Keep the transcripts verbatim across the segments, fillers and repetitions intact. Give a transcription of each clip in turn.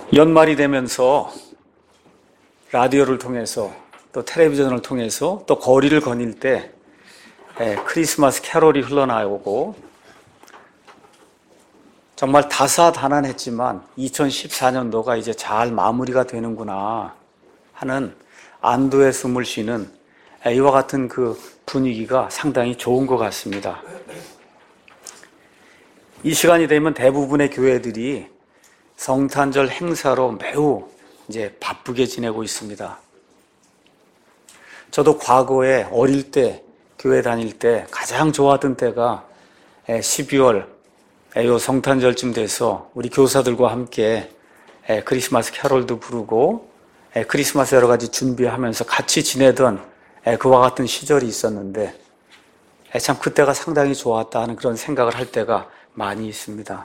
연말이 되면서 라디오를 통해서 또 텔레비전을 통해서 또 거리를 거닐 때 크리스마스 캐롤이 흘러나오고 정말 다사다난했지만 이천십사 년도가 이제 잘 마무리가 되는구나 하는 안도의 숨을 쉬는 이와 같은 그 분위기가 상당히 좋은 것 같습니다. 이 시간이 되면 대부분의 교회들이 성탄절 행사로 매우 이제 바쁘게 지내고 있습니다. 저도 과거에 어릴 때 교회 다닐 때 가장 좋아하던 때가 십이월 요 성탄절쯤 돼서 우리 교사들과 함께 크리스마스 캐롤도 부르고 크리스마스 여러 가지 준비하면서 같이 지내던 그와 같은 시절이 있었는데 참 그때가 상당히 좋았다 하는 그런 생각을 할 때가 많이 있습니다.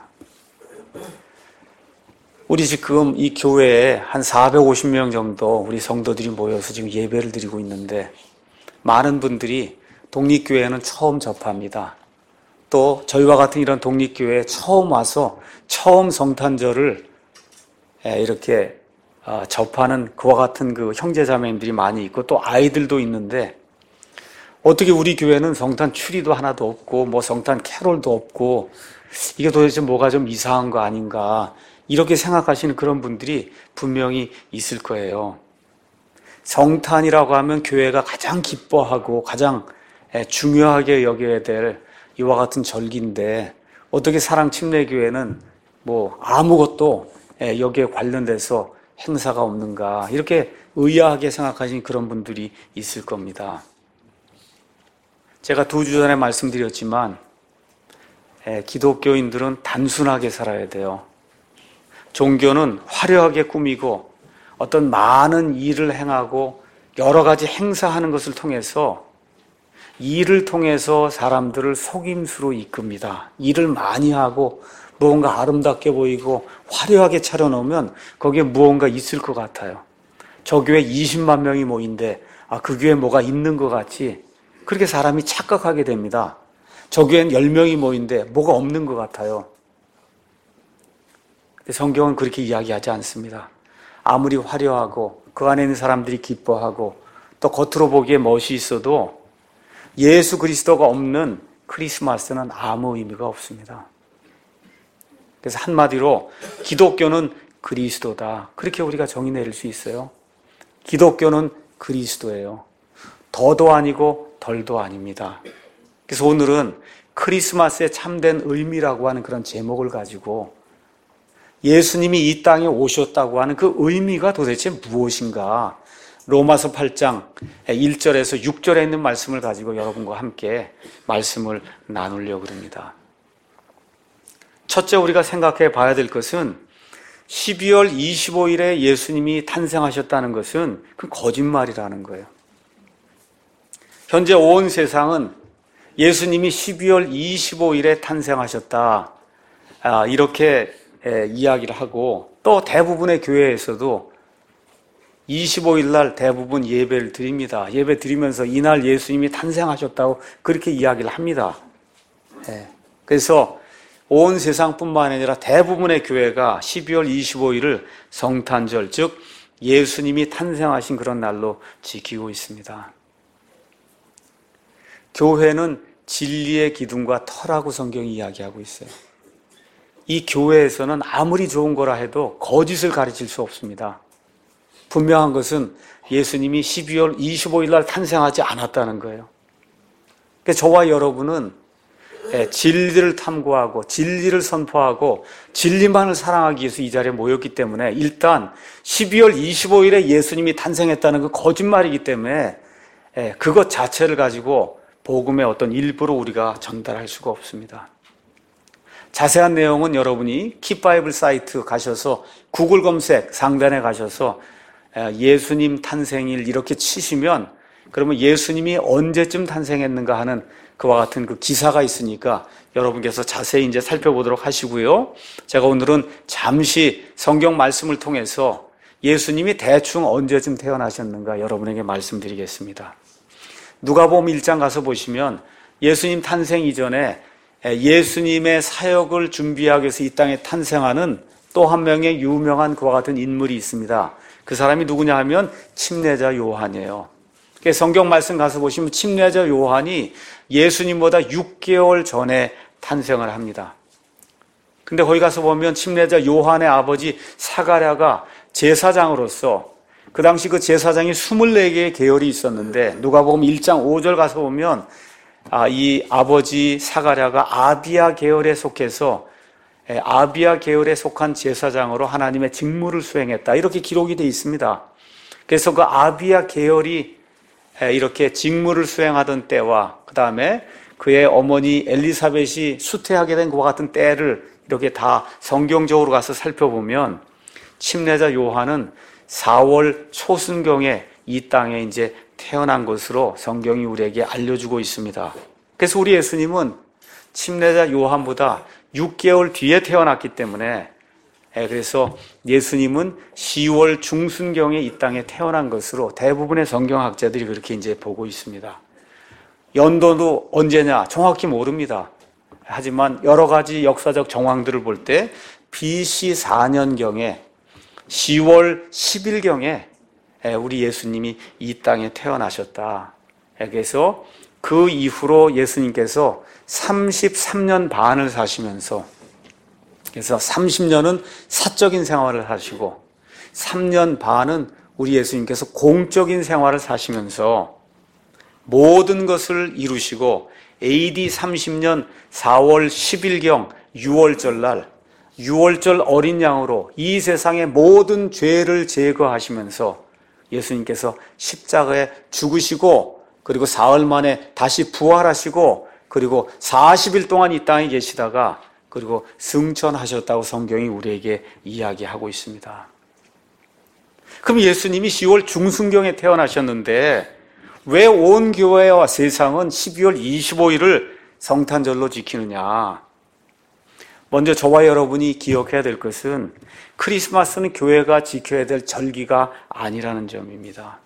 우리 지금 이 교회에 한 사백오십 명 정도 우리 성도들이 모여서 지금 예배를 드리고 있는데 많은 분들이 독립교회는 처음 접합니다. 또 저희와 같은 이런 독립교회에 처음 와서 처음 성탄절을 이렇게 접하는 그와 같은 그 형제자매님들이 많이 있고 또 아이들도 있는데 어떻게 우리 교회는 성탄 추리도 하나도 없고 뭐 성탄 캐롤도 없고 이게 도대체 뭐가 좀 이상한 거 아닌가 이렇게 생각하시는 그런 분들이 분명히 있을 거예요. 성탄이라고 하면 교회가 가장 기뻐하고 가장 중요하게 여겨야 될 이와 같은 절기인데 어떻게 사랑침례교회는 뭐 아무것도 여기에 관련돼서 행사가 없는가 이렇게 의아하게 생각하시는 그런 분들이 있을 겁니다. 제가 두 주 전에 말씀드렸지만 기독교인들은 단순하게 살아야 돼요. 종교는 화려하게 꾸미고 어떤 많은 일을 행하고 여러 가지 행사하는 것을 통해서 일을 통해서 사람들을 속임수로 이끕니다. 일을 많이 하고 무언가 아름답게 보이고 화려하게 차려놓으면 거기에 무언가 있을 것 같아요. 저 교회 이십만 명이 모인데 아, 그 교회에 뭐가 있는 것 같이 그렇게 사람이 착각하게 됩니다. 저 교회는 열 명이 모인데 뭐가 없는 것 같아요. 성경은 그렇게 이야기하지 않습니다. 아무리 화려하고 그 안에 있는 사람들이 기뻐하고 또 겉으로 보기에 멋이 있어도 예수 그리스도가 없는 크리스마스는 아무 의미가 없습니다. 그래서 한마디로 기독교는 그리스도다. 그렇게 우리가 정의 내릴 수 있어요. 기독교는 그리스도예요. 더도 아니고 덜도 아닙니다. 그래서 오늘은 크리스마스의 참된 의미라고 하는 그런 제목을 가지고 예수님이 이 땅에 오셨다고 하는 그 의미가 도대체 무엇인가? 로마서 팔 장 일 절에서 육 절에 있는 말씀을 가지고 여러분과 함께 말씀을 나누려고 합니다. 첫째 우리가 생각해 봐야 될 것은 십이월 이십오일에 예수님이 탄생하셨다는 것은 그 거짓말이라는 거예요. 현재 온 세상은 예수님이 십이월 이십오일에 탄생하셨다 이렇게 이야기를 하고 또 대부분의 교회에서도 이십오일 날 대부분 예배를 드립니다. 예배 드리면서 이날 예수님이 탄생하셨다고 그렇게 이야기를 합니다. 그래서 온 세상뿐만 아니라 대부분의 교회가 십이월 이십오일을 성탄절, 즉 예수님이 탄생하신 그런 날로 지키고 있습니다. 교회는 진리의 기둥과 터라고 성경이 이야기하고 있어요. 이 교회에서는 아무리 좋은 거라 해도 거짓을 가르칠 수 없습니다. 분명한 것은 예수님이 십이월 이십오일 날 탄생하지 않았다는 거예요. 그래서 저와 여러분은 진리를 탐구하고 진리를 선포하고 진리만을 사랑하기 위해서 이 자리에 모였기 때문에 일단 십이월 이십오일에 예수님이 탄생했다는 그 거짓말이기 때문에 그것 자체를 가지고 복음의 어떤 일부로 우리가 전달할 수가 없습니다. 자세한 내용은 여러분이 킵바이블 사이트 가셔서 구글 검색 상단에 가셔서 예수님 탄생일 이렇게 치시면 그러면 예수님이 언제쯤 탄생했는가 하는 그와 같은 그 기사가 있으니까 여러분께서 자세히 이제 살펴보도록 하시고요. 제가 오늘은 잠시 성경 말씀을 통해서 예수님이 대충 언제쯤 태어나셨는가 여러분에게 말씀드리겠습니다. 누가복음 일 장 가서 보시면 예수님 탄생 이전에 예수님의 사역을 준비하기 위해서 이 땅에 탄생하는 또 한 명의 유명한 그와 같은 인물이 있습니다. 그 사람이 누구냐 하면 침례자 요한이에요. 성경 말씀 가서 보시면 침례자 요한이 예수님보다 육 개월 전에 탄생을 합니다. 근데 거기 가서 보면 침례자 요한의 아버지 사가랴가 제사장으로서, 그 당시 그 제사장이 스물네 개의 계열이 있었는데 누가복음 일 장 오 절 가서 보면 아, 이 아버지 사가랴가 아비야 계열에 속해서 아비야 계열에 속한 제사장으로 하나님의 직무를 수행했다, 이렇게 기록이 되어 있습니다. 그래서 그 아비야 계열이 이렇게 직무를 수행하던 때와 그 다음에 그의 어머니 엘리사벳이 수태하게 된 그와 같은 때를 이렇게 다 성경적으로 가서 살펴보면 침례자 요한은 사월 초순경에 이 땅에 이제 태어난 것으로 성경이 우리에게 알려주고 있습니다. 그래서 우리 예수님은 침례자 요한보다 육 개월 뒤에 태어났기 때문에, 그래서 예수님은 시월 중순경에 이 땅에 태어난 것으로 대부분의 성경학자들이 그렇게 이제 보고 있습니다. 연도도 언제냐 정확히 모릅니다. 하지만 여러 가지 역사적 정황들을 볼 때 비씨 사 년경에 시월 십 일경에 우리 예수님이 이 땅에 태어나셨다. 그래서 그 이후로 예수님께서 삼십삼 년 반을 사시면서, 그래서 삼십 년은 사적인 생활을 하시고 삼 년 반은 우리 예수님께서 공적인 생활을 사시면서 모든 것을 이루시고 에이디 삼십 년 사월 십 일경 유월절 날 유월절 어린 양으로 이 세상의 모든 죄를 제거하시면서 예수님께서 십자가에 죽으시고 그리고 사흘 만에 다시 부활하시고 그리고 사십 일 동안 이 땅에 계시다가 그리고 승천하셨다고 성경이 우리에게 이야기하고 있습니다. 그럼 예수님이 시월 중순경에 태어나셨는데 왜 온 교회와 세상은 십이월 이십오일을 성탄절로 지키느냐? 먼저 저와 여러분이 기억해야 될 것은 크리스마스는 교회가 지켜야 될 절기가 아니라는 점입니다.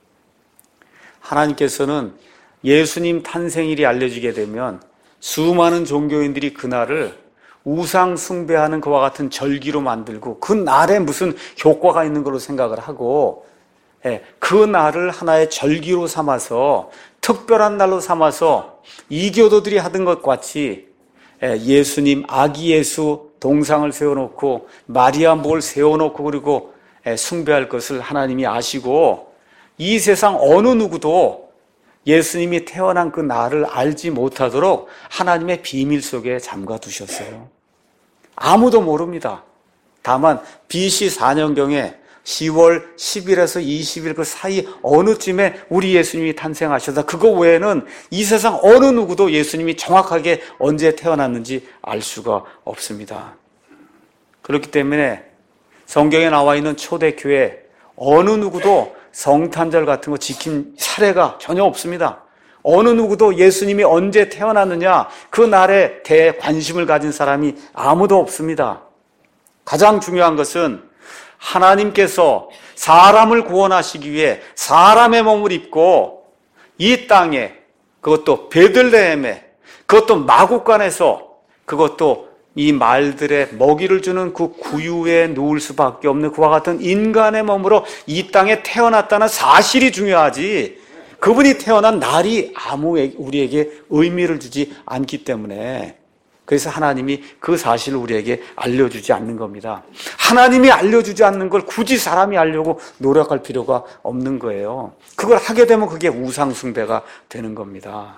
하나님께서는 예수님 탄생일이 알려지게 되면 수많은 종교인들이 그날을 우상 숭배하는 그와 같은 절기로 만들고 그 날에 무슨 효과가 있는 걸로 생각을 하고 그 날을 하나의 절기로 삼아서 특별한 날로 삼아서 이교도들이 하던 것 같이 예수님 아기 예수 동상을 세워놓고 마리아 뭘 세워놓고 그리고 숭배할 것을 하나님이 아시고 이 세상 어느 누구도 예수님이 태어난 그 날을 알지 못하도록 하나님의 비밀 속에 잠가 두셨어요. 아무도 모릅니다. 다만 비씨 사 년경에 시월 십 일에서 이십 일 그 사이 어느쯤에 우리 예수님이 탄생하셨다. 그거 외에는 이 세상 어느 누구도 예수님이 정확하게 언제 태어났는지 알 수가 없습니다. 그렇기 때문에 성경에 나와 있는 초대교회 어느 누구도 성탄절 같은 거 지킨 사례가 전혀 없습니다. 어느 누구도 예수님이 언제 태어났느냐 그 날에 대해 관심을 가진 사람이 아무도 없습니다. 가장 중요한 것은 하나님께서 사람을 구원하시기 위해 사람의 몸을 입고 이 땅에, 그것도 베들레헴에, 그것도 마구간에서, 그것도 이 말들의 먹이를 주는 그 구유에 누울 수밖에 없는 그와 같은 인간의 몸으로 이 땅에 태어났다는 사실이 중요하지, 그분이 태어난 날이 아무 우리에게 의미를 주지 않기 때문에, 그래서 하나님이 그 사실을 우리에게 알려주지 않는 겁니다. 하나님이 알려주지 않는 걸 굳이 사람이 알려고 노력할 필요가 없는 거예요. 그걸 하게 되면 그게 우상숭배가 되는 겁니다.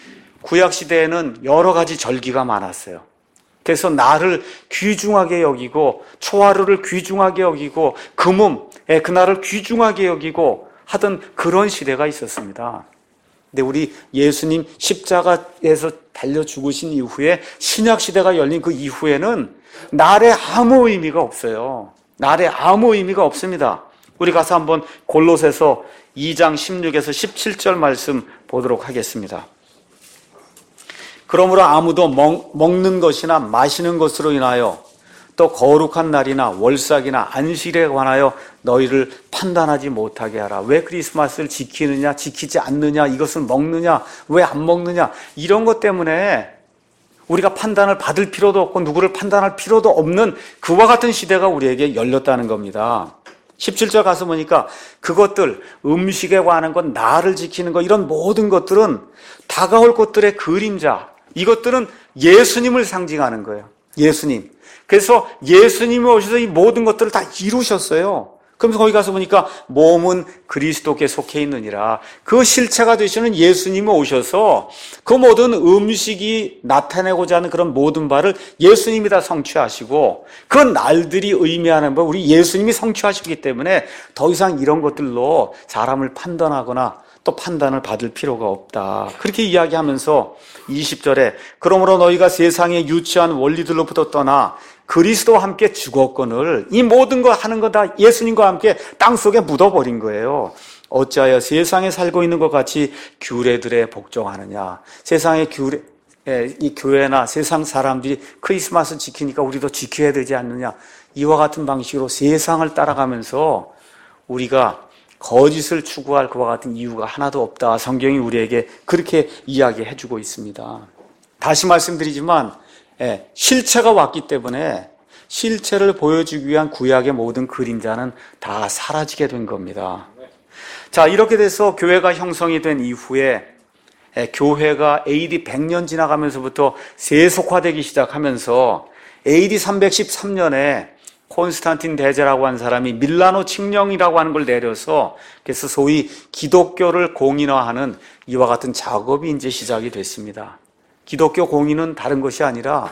구약시대에는 여러 가지 절기가 많았어요. 그래서 날을 귀중하게 여기고 초하루를 귀중하게 여기고 금음, 그날을 귀중하게 여기고 하던 그런 시대가 있었습니다. 근데 우리 예수님 십자가에서 달려 죽으신 이후에 신약시대가 열린 그 이후에는 날에 아무 의미가 없어요. 날에 아무 의미가 없습니다. 우리 가서 한번 골로새서 이 장 십육에서 십칠 절 말씀 보도록 하겠습니다. 그러므로 아무도 먹, 먹는 것이나 마시는 것으로 인하여 또 거룩한 날이나 월삭이나 안식일에 관하여 너희를 판단하지 못하게 하라. 왜 크리스마스를 지키느냐 지키지 않느냐, 이것을 먹느냐 왜 안 먹느냐, 이런 것 때문에 우리가 판단을 받을 필요도 없고 누구를 판단할 필요도 없는 그와 같은 시대가 우리에게 열렸다는 겁니다. 십칠 절 가서 보니까 그것들, 음식에 관한 것, 나를 지키는 것, 이런 모든 것들은 다가올 것들의 그림자, 이것들은 예수님을 상징하는 거예요. 예수님. 그래서 예수님이 오셔서 이 모든 것들을 다 이루셨어요. 그러면서 거기 가서 보니까 몸은 그리스도께 속해 있느니라. 그 실체가 되시는 예수님이 오셔서 그 모든 음식이 나타내고자 하는 그런 모든 바를 예수님이 다 성취하시고, 그 날들이 의미하는 바 우리 예수님이 성취하시기 때문에 더 이상 이런 것들로 사람을 판단하거나 또 판단을 받을 필요가 없다. 그렇게 이야기하면서 이십 절에 그러므로 너희가 세상의 유치한 원리들로부터 떠나 그리스도와 함께 죽었거늘, 이 모든 거 하는 거 다 예수님과 함께 땅속에 묻어버린 거예요. 어찌하여 세상에 살고 있는 것 같이 규례들에 복종하느냐. 세상의 규례, 이 교회나 세상 사람들이 크리스마스 지키니까 우리도 지켜야 되지 않느냐. 이와 같은 방식으로 세상을 따라가면서 우리가 거짓을 추구할 그와 같은 이유가 하나도 없다. 성경이 우리에게 그렇게 이야기해 주고 있습니다. 다시 말씀드리지만 예, 실체가 왔기 때문에 실체를 보여주기 위한 구약의 모든 그림자는 다 사라지게 된 겁니다. 자, 이렇게 돼서 교회가 형성이 된 이후에 예, 교회가 에이디 백 년 지나가면서부터 세속화되기 시작하면서 에이디 삼백십삼 년에 콘스탄틴 대제라고 하는 사람이 밀라노 칙령이라고 하는 걸 내려서 그래서 소위 기독교를 공인화하는 이와 같은 작업이 이제 시작이 됐습니다. 기독교 공인은 다른 것이 아니라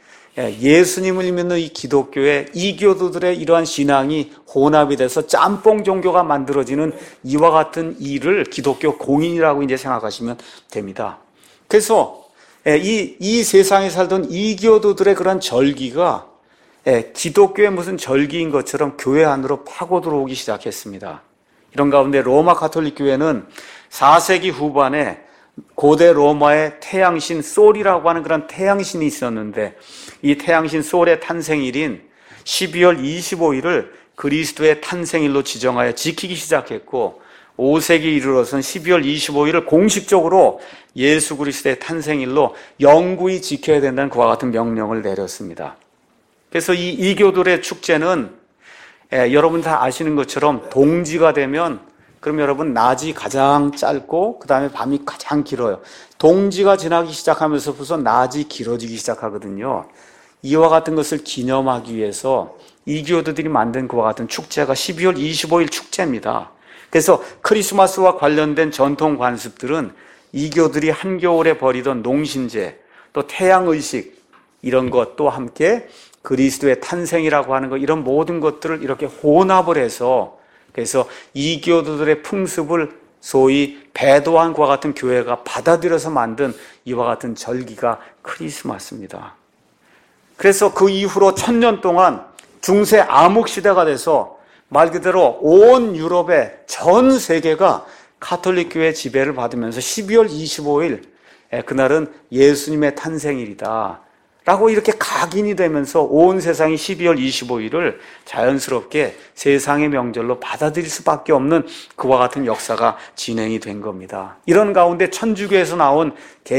예수님을 믿는 이 기독교의 이교도들의 이러한 신앙이 혼합이 돼서 짬뽕 종교가 만들어지는 이와 같은 일을 기독교 공인이라고 이제 생각하시면 됩니다. 그래서 이, 이 세상에 살던 이교도들의 그런 절기가 기독교의 무슨 절기인 것처럼 교회 안으로 파고 들어오기 시작했습니다. 이런 가운데 로마 가톨릭 교회는 사 세기 후반에 고대 로마의 태양신 솔이라고 하는 그런 태양신이 있었는데, 이 태양신 솔의 탄생일인 십이월 이십오일을 그리스도의 탄생일로 지정하여 지키기 시작했고, 오 세기에 이르러서는 십이월 이십오일을 공식적으로 예수 그리스도의 탄생일로 영구히 지켜야 된다는 그와 같은 명령을 내렸습니다. 그래서 이 이교들의 축제는 예, 여러분 다 아시는 것처럼 동지가 되면, 그럼 여러분 낮이 가장 짧고 그 다음에 밤이 가장 길어요. 동지가 지나기 시작하면서부터 낮이 길어지기 시작하거든요. 이와 같은 것을 기념하기 위해서 이교도들이 만든 그와 같은 축제가 십이월 이십오일 축제입니다. 그래서 크리스마스와 관련된 전통 관습들은 이교들이 한겨울에 벌이던 농신제, 또 태양의식, 이런 것도 함께 그리스도의 탄생이라고 하는 것, 이런 모든 것들을 이렇게 혼합을 해서, 그래서 이교도들의 풍습을 소위 배도한 그와 같은 교회가 받아들여서 만든 이와 같은 절기가 크리스마스입니다. 그래서 그 이후로 천년 동안 중세 암흑시대가 돼서 말 그대로 온 유럽의 전 세계가 가톨릭 교회 지배를 받으면서 십이월 이십오일, 그날은 예수님의 탄생일이다 라고 이렇게 각인이 되면서 온 세상이 십이월 이십오일을 자연스럽게 세상의 명절로 받아들일 수밖에 없는 그와 같은 역사가 진행이 된 겁니다. 이런 가운데 천주교에서 나온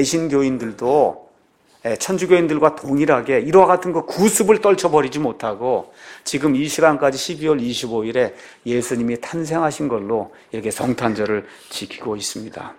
개신교인들도 천주교인들과 동일하게 이와 같은 그 구습을 떨쳐버리지 못하고 지금 이 시간까지 십이월 이십오일에 예수님이 탄생하신 걸로 이렇게 성탄절을 지키고 있습니다.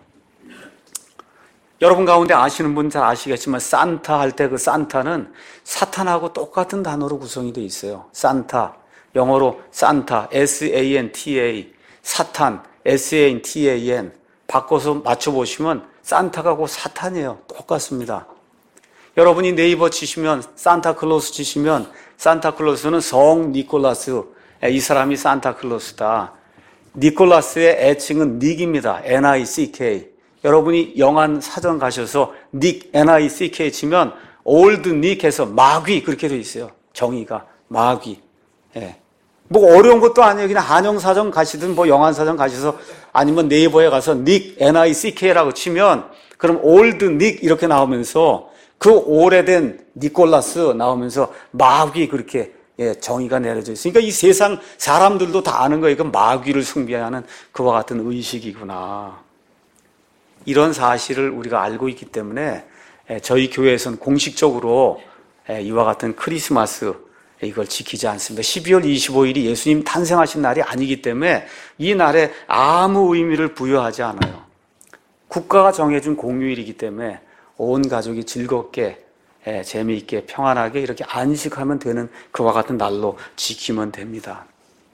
여러분 가운데 아시는 분 잘 아시겠지만 산타 할 때 그 산타는 사탄하고 똑같은 단어로 구성이 되어 있어요. 산타, 영어로 산타, 에스 에이 엔 티 에이, 사탄, 에스 에이 엔 티 에이 엔 바꿔서 맞춰보시면 산타가 곧 사탄이에요. 똑같습니다. 여러분이 네이버 치시면 산타클로스 치시면 산타클로스는 성 니콜라스, 이 사람이 산타클로스다. 니콜라스의 애칭은 닉입니다. 엔 아이 씨 케이. 여러분이 영안 사전 가셔서 닉, 엔 아이 씨 케이 치면 올드 닉해서 마귀 그렇게 돼 있어요. 정의가 마귀. 예. 뭐 어려운 것도 아니에요. 그냥 한영사전 가시든 뭐 영안사전 가셔서 아니면 네이버에 가서 닉, 엔 아이 씨 케이라고 치면 그럼 올드 닉 이렇게 나오면서 그 오래된 니콜라스 나오면서 마귀 그렇게 예, 정의가 내려져 있으니까 이 세상 사람들도 다 아는 거예요. 이건 마귀를 숭배하는 그와 같은 의식이구나. 이런 사실을 우리가 알고 있기 때문에 저희 교회에서는 공식적으로 이와 같은 크리스마스 이걸 지키지 않습니다. 십이월 이십오일이 예수님 탄생하신 날이 아니기 때문에 이 날에 아무 의미를 부여하지 않아요. 국가가 정해준 공휴일이기 때문에 온 가족이 즐겁게 재미있게 평안하게 이렇게 안식하면 되는 그와 같은 날로 지키면 됩니다.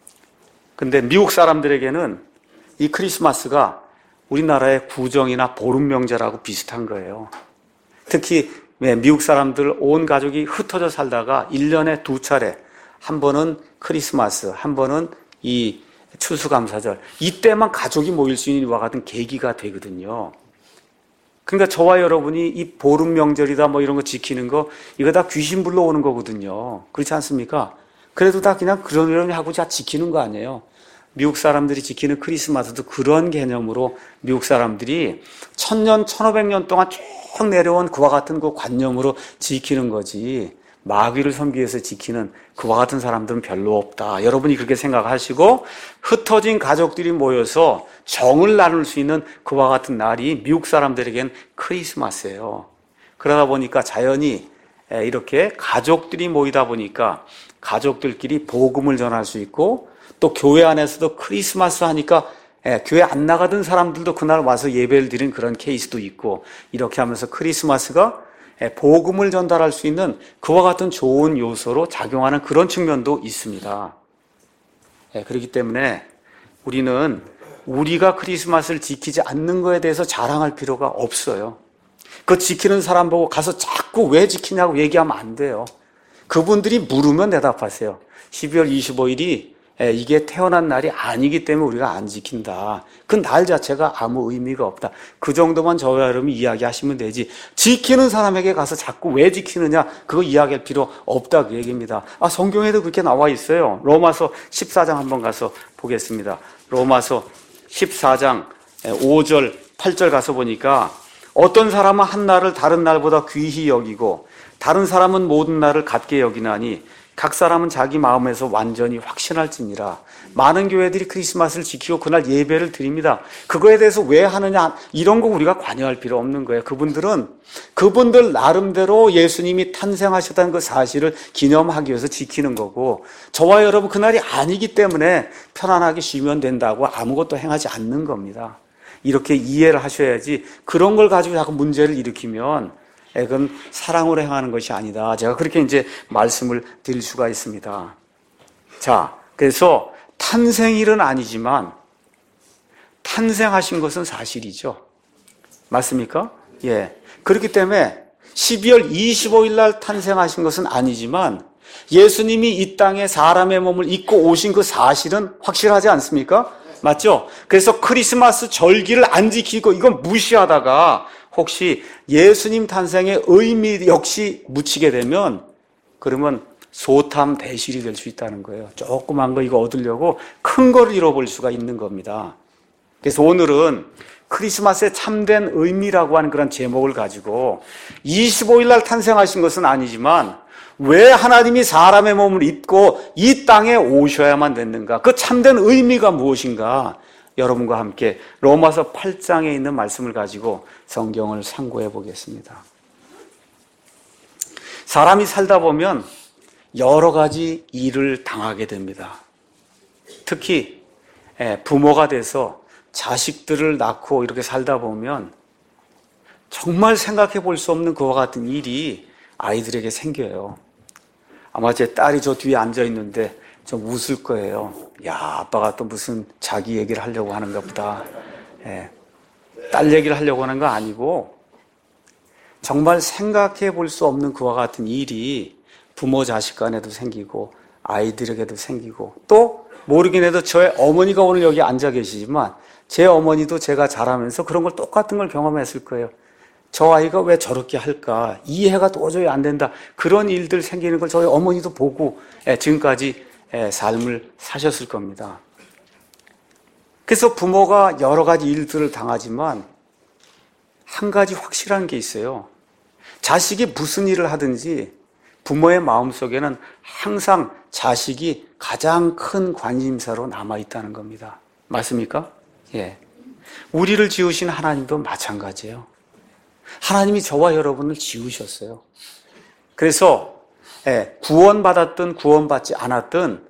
근데 미국 사람들에게는 이 크리스마스가 우리나라의 구정이나 보름명제라고 비슷한 거예요. 특히 미국 사람들 온 가족이 흩어져 살다가 일 년에 두 차례, 한 번은 크리스마스, 한 번은 이 추수감사절, 이때만 가족이 모일 수 있는 이와 같은 계기가 되거든요. 그러니까 저와 여러분이 이 보름 명절이다 뭐 이런 거 지키는 거, 이거 다 귀신 불러오는 거거든요. 그렇지 않습니까? 그래도 다 그냥 그러려니 하고 다 지키는 거 아니에요. 미국 사람들이 지키는 크리스마스도 그런 개념으로 미국 사람들이 천년, 천오백 년 동안 쭉 내려온 그와 같은 그 관념으로 지키는 거지, 마귀를 섬기기 위해서 지키는 그와 같은 사람들은 별로 없다. 여러분이 그렇게 생각하시고 흩어진 가족들이 모여서 정을 나눌 수 있는 그와 같은 날이 미국 사람들에겐 크리스마스예요. 그러다 보니까 자연히 이렇게 가족들이 모이다 보니까 가족들끼리 복음을 전할 수 있고, 또 교회 안에서도 크리스마스 하니까 예, 교회 안 나가던 사람들도 그날 와서 예배를 드리는 그런 케이스도 있고, 이렇게 하면서 크리스마스가 예, 복음을 전달할 수 있는 그와 같은 좋은 요소로 작용하는 그런 측면도 있습니다. 예, 그렇기 때문에 우리는 우리가 크리스마스를 지키지 않는 것에 대해서 자랑할 필요가 없어요. 그 지키는 사람 보고 가서 자꾸 왜 지키냐고 얘기하면 안 돼요. 그분들이 물으면 대답하세요. 십이월 이십오일이 이게 태어난 날이 아니기 때문에 우리가 안 지킨다. 그 날 자체가 아무 의미가 없다. 그 정도만 저와 여러분이 이야기하시면 되지, 지키는 사람에게 가서 자꾸 왜 지키느냐 그거 이야기할 필요 없다, 그 얘기입니다. 아, 성경에도 그렇게 나와 있어요. 로마서 십사장 한번 가서 보겠습니다. 로마서 십사장 오절 팔절 가서 보니까, 어떤 사람은 한 날을 다른 날보다 귀히 여기고 다른 사람은 모든 날을 같게 여기나니 각 사람은 자기 마음에서 완전히 확신할지니라. 많은 교회들이 크리스마스를 지키고 그날 예배를 드립니다. 그거에 대해서 왜 하느냐, 이런 거 우리가 관여할 필요 없는 거예요. 그분들은 그분들 나름대로 예수님이 탄생하셨다는 그 사실을 기념하기 위해서 지키는 거고, 저와 여러분 그날이 아니기 때문에 편안하게 쉬면 된다고 아무것도 행하지 않는 겁니다. 이렇게 이해를 하셔야지, 그런 걸 가지고 자꾸 문제를 일으키면 그건 사랑으로 행하는 것이 아니다. 제가 그렇게 이제 말씀을 드릴 수가 있습니다. 자, 그래서 탄생일은 아니지만 탄생하신 것은 사실이죠. 맞습니까? 예. 그렇기 때문에 십이월 이십오일 날 탄생하신 것은 아니지만 예수님이 이 땅에 사람의 몸을 입고 오신 그 사실은 확실하지 않습니까? 맞죠? 그래서 크리스마스 절기를 안 지키고 이건 무시하다가 혹시 예수님 탄생의 의미 역시 묻히게 되면, 그러면 소탐 대실이 될 수 있다는 거예요. 조그만 거 이거 얻으려고 큰 거를 잃어버릴 수가 있는 겁니다. 그래서 오늘은 크리스마스의 참된 의미라고 하는 그런 제목을 가지고 이십오일 날 탄생하신 것은 아니지만 왜 하나님이 사람의 몸을 입고 이 땅에 오셔야만 됐는가, 그 참된 의미가 무엇인가, 여러분과 함께 로마서 팔장에 있는 말씀을 가지고 성경을 상고해 보겠습니다. 사람이 살다 보면 여러 가지 일을 당하게 됩니다. 특히 부모가 돼서 자식들을 낳고 이렇게 살다 보면 정말 생각해 볼 수 없는 그와 같은 일이 아이들에게 생겨요. 아마 제 딸이 저 뒤에 앉아 있는데 좀 웃을 거예요. 야, 아빠가 또 무슨 자기 얘기를 하려고 하는가 보다. 예, 딸 얘기를 하려고 하는 거 아니고 정말 생각해 볼 수 없는 그와 같은 일이 부모 자식 간에도 생기고 아이들에게도 생기고, 또 모르긴 해도 저의 어머니가 오늘 여기 앉아 계시지만 제 어머니도 제가 자라면서 그런 걸 똑같은 걸 경험했을 거예요. 저 아이가 왜 저렇게 할까, 이해가 도저히 안 된다, 그런 일들 생기는 걸 저희 어머니도 보고 지금까지 삶을 사셨을 겁니다. 그래서 부모가 여러 가지 일들을 당하지만 한 가지 확실한 게 있어요. 자식이 무슨 일을 하든지 부모의 마음속에는 항상 자식이 가장 큰 관심사로 남아있다는 겁니다. 맞습니까? 예. 우리를 지으신 하나님도 마찬가지예요. 하나님이 저와 여러분을 지으셨어요. 그래서 구원받았든 구원받지 않았든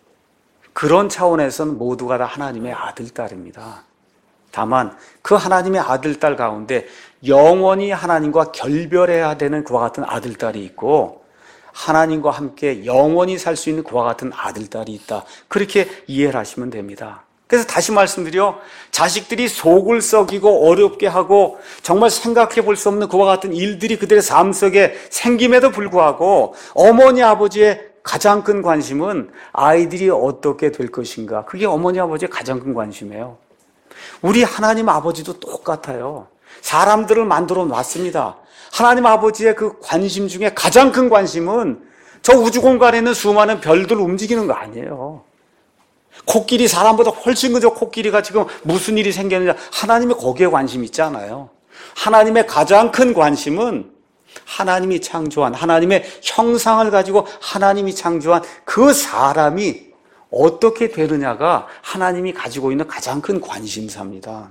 그런 차원에서는 모두가 다 하나님의 아들, 딸입니다. 다만 그 하나님의 아들, 딸 가운데 영원히 하나님과 결별해야 되는 그와 같은 아들, 딸이 있고 하나님과 함께 영원히 살 수 있는 그와 같은 아들, 딸이 있다. 그렇게 이해를 하시면 됩니다. 그래서 다시 말씀드려 자식들이 속을 썩이고 어렵게 하고 정말 생각해 볼 수 없는 그와 같은 일들이 그들의 삶 속에 생김에도 불구하고 어머니 아버지의 가장 큰 관심은 아이들이 어떻게 될 것인가. 그게 어머니 아버지의 가장 큰 관심이에요. 우리 하나님 아버지도 똑같아요. 사람들을 만들어 놨습니다. 하나님 아버지의 그 관심 중에 가장 큰 관심은 저 우주 공간에 있는 수많은 별들 움직이는 거 아니에요. 코끼리, 사람보다 훨씬 그 저 코끼리가 지금 무슨 일이 생겼느냐, 하나님이 거기에 관심 있지 않아요. 하나님의 가장 큰 관심은 하나님이 창조한, 하나님의 형상을 가지고 하나님이 창조한 그 사람이 어떻게 되느냐가 하나님이 가지고 있는 가장 큰 관심사입니다.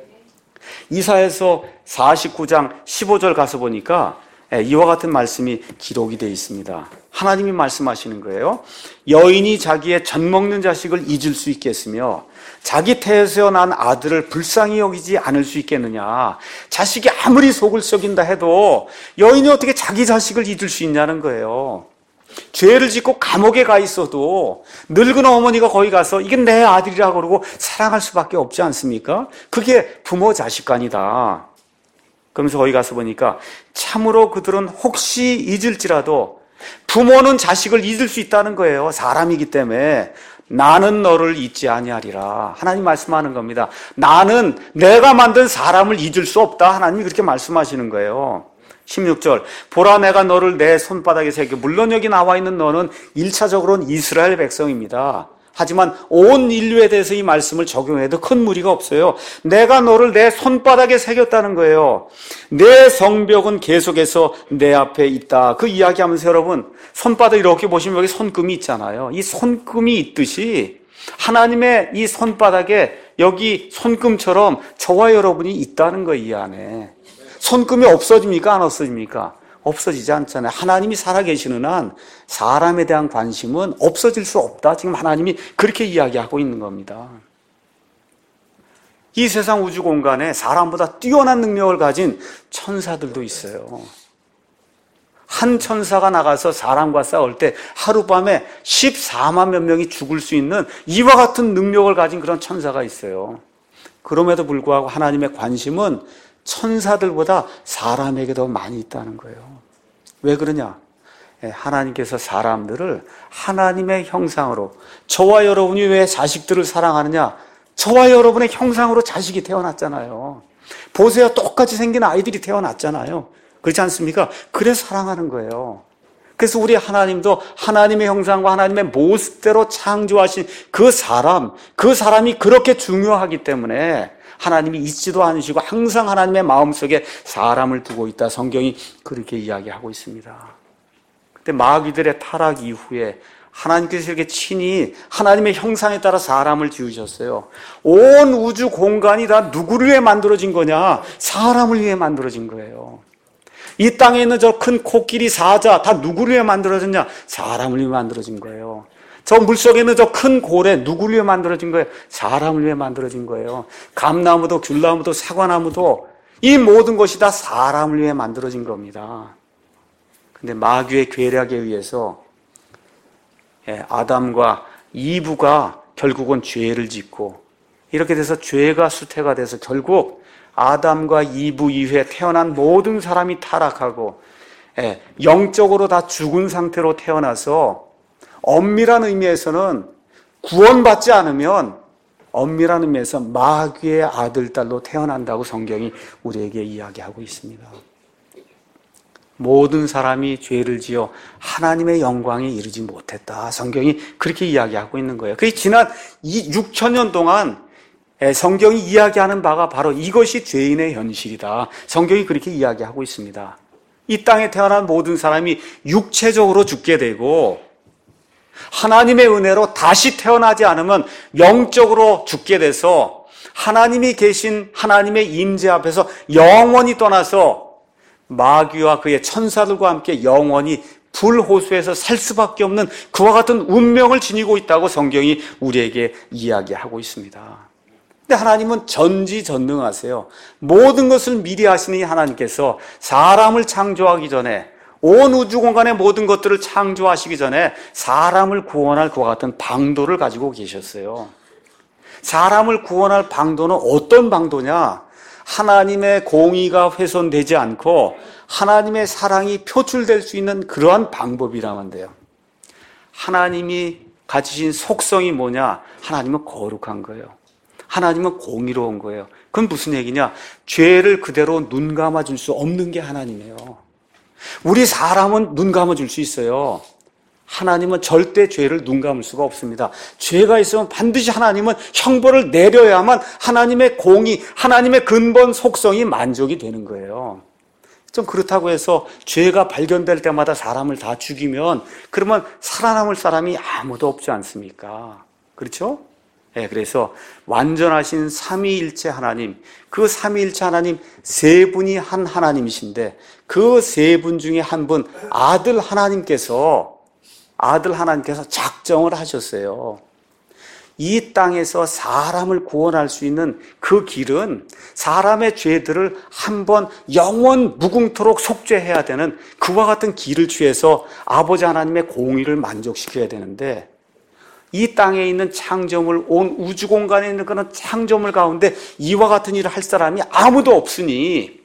이사야서 사십구 장 십오 절 가서 보니까 이와 같은 말씀이 기록이 되어 있습니다. 하나님이 말씀하시는 거예요. 여인이 자기의 젖먹는 자식을 잊을 수 있겠으며 자기 태에서 난 아들을 불쌍히 여기지 않을 수 있겠느냐. 자식이 아무리 속을 썩인다 해도 여인이 어떻게 자기 자식을 잊을 수 있냐는 거예요. 죄를 짓고 감옥에 가 있어도 늙은 어머니가 거기 가서 이게 내 아들이라고 그러고 사랑할 수밖에 없지 않습니까? 그게 부모 자식간이다. 그러면서 거기 가서 보니까 참으로 그들은 혹시 잊을지라도 부모는 자식을 잊을 수 있다는 거예요. 사람이기 때문에. 나는 너를 잊지 아니하리라. 하나님 말씀하는 겁니다. 나는 내가 만든 사람을 잊을 수 없다. 하나님이 그렇게 말씀하시는 거예요. 십육 절 보라 내가 너를 내 손바닥에 새겨. 물론 여기 나와 있는 너는 일차적으로는 이스라엘 백성입니다. 하지만 온 인류에 대해서 이 말씀을 적용해도 큰 무리가 없어요. 내가 너를 내 손바닥에 새겼다는 거예요. 내 성벽은 계속해서 내 앞에 있다. 그 이야기하면서 여러분 손바닥 이렇게 보시면 여기 손금이 있잖아요. 이 손금이 있듯이 하나님의 이 손바닥에 여기 손금처럼 저와 여러분이 있다는 거예요. 이 안에. 손금이 없어집니까? 안 없어집니까? 없어지지 않잖아요. 하나님이 살아계시는 한 사람에 대한 관심은 없어질 수 없다. 지금 하나님이 그렇게 이야기하고 있는 겁니다. 이 세상 우주 공간에 사람보다 뛰어난 능력을 가진 천사들도 있어요. 한 천사가 나가서 사람과 싸울 때 하룻밤에 십사만 몇 명이 죽을 수 있는 이와 같은 능력을 가진 그런 천사가 있어요. 그럼에도 불구하고 하나님의 관심은 천사들보다 사람에게 더 많이 있다는 거예요. 왜 그러냐? 하나님께서 사람들을 하나님의 형상으로, 저와 여러분이 왜 자식들을 사랑하느냐? 저와 여러분의 형상으로 자식이 태어났잖아요. 보세요. 똑같이 생긴 아이들이 태어났잖아요. 그렇지 않습니까? 그래서 사랑하는 거예요. 그래서 우리 하나님도 하나님의 형상과 하나님의 모습대로 창조하신 그 사람, 그 사람이 그렇게 중요하기 때문에 하나님이 잊지도 않으시고 항상 하나님의 마음속에 사람을 두고 있다. 성경이 그렇게 이야기하고 있습니다. 근데 마귀들의 타락 이후에 하나님께서 이렇게 친히 하나님의 형상에 따라 사람을 지으셨어요. 온 우주 공간이 다 누구를 위해 만들어진 거냐? 사람을 위해 만들어진 거예요. 이 땅에 있는 저 큰 코끼리, 사자 다 누구를 위해 만들어졌냐? 사람을 위해 만들어진 거예요. 저 물속에 있는 저 큰 고래 누구를 위해 만들어진 거예요? 사람을 위해 만들어진 거예요. 감나무도 귤나무도 사과나무도 이 모든 것이 다 사람을 위해 만들어진 겁니다. 근데 마귀의 계략에 의해서 아담과 이브가 결국은 죄를 짓고 이렇게 돼서 죄가 수태가 돼서 결국 아담과 이브 이후에 태어난 모든 사람이 타락하고 영적으로 다 죽은 상태로 태어나서 엄밀한 의미에서는 구원받지 않으면 엄밀한 의미에서 마귀의 아들, 딸로 태어난다고 성경이 우리에게 이야기하고 있습니다. 모든 사람이 죄를 지어 하나님의 영광에 이르지 못했다. 성경이 그렇게 이야기하고 있는 거예요. 그게 지난 육천 년 동안 성경이 이야기하는 바가 바로 이것이 죄인의 현실이다. 성경이 그렇게 이야기하고 있습니다. 이 땅에 태어난 모든 사람이 육체적으로 죽게 되고 하나님의 은혜로 다시 태어나지 않으면 영적으로 죽게 돼서 하나님이 계신 하나님의 임재 앞에서 영원히 떠나서 마귀와 그의 천사들과 함께 영원히 불호수에서 살 수밖에 없는 그와 같은 운명을 지니고 있다고 성경이 우리에게 이야기하고 있습니다. 근데 하나님은 전지전능하세요. 모든 것을 미리 아시는 이 하나님께서 사람을 창조하기 전에, 온 우주 공간의 모든 것들을 창조하시기 전에 사람을 구원할 그와 같은 방도를 가지고 계셨어요. 사람을 구원할 방도는 어떤 방도냐? 하나님의 공의가 훼손되지 않고 하나님의 사랑이 표출될 수 있는 그러한 방법이라면 돼요. 하나님이 가지신 속성이 뭐냐? 하나님은 거룩한 거예요. 하나님은 공의로운 거예요. 그건 무슨 얘기냐? 죄를 그대로 눈 감아줄 수 없는 게 하나님이에요. 우리 사람은 눈 감아줄 수 있어요. 하나님은 절대 죄를 눈 감을 수가 없습니다. 죄가 있으면 반드시 하나님은 형벌을 내려야만 하나님의 공의, 하나님의 근본 속성이 만족이 되는 거예요. 좀 그렇다고 해서 죄가 발견될 때마다 사람을 다 죽이면 그러면 살아남을 사람이 아무도 없지 않습니까? 그렇죠? 네, 그래서 완전하신 삼위일체 하나님, 그 삼위일체 하나님 세 분이 한 하나님이신데 그 세 분 중에 한 분 아들 하나님께서 아들 하나님께서 작정을 하셨어요. 이 땅에서 사람을 구원할 수 있는 그 길은 사람의 죄들을 한번 영원 무궁토록 속죄해야 되는 그와 같은 길을 취해서 아버지 하나님의 공의를 만족시켜야 되는데 이 땅에 있는 창조물, 온 우주 공간에 있는 그런 창조물 가운데 이와 같은 일을 할 사람이 아무도 없으니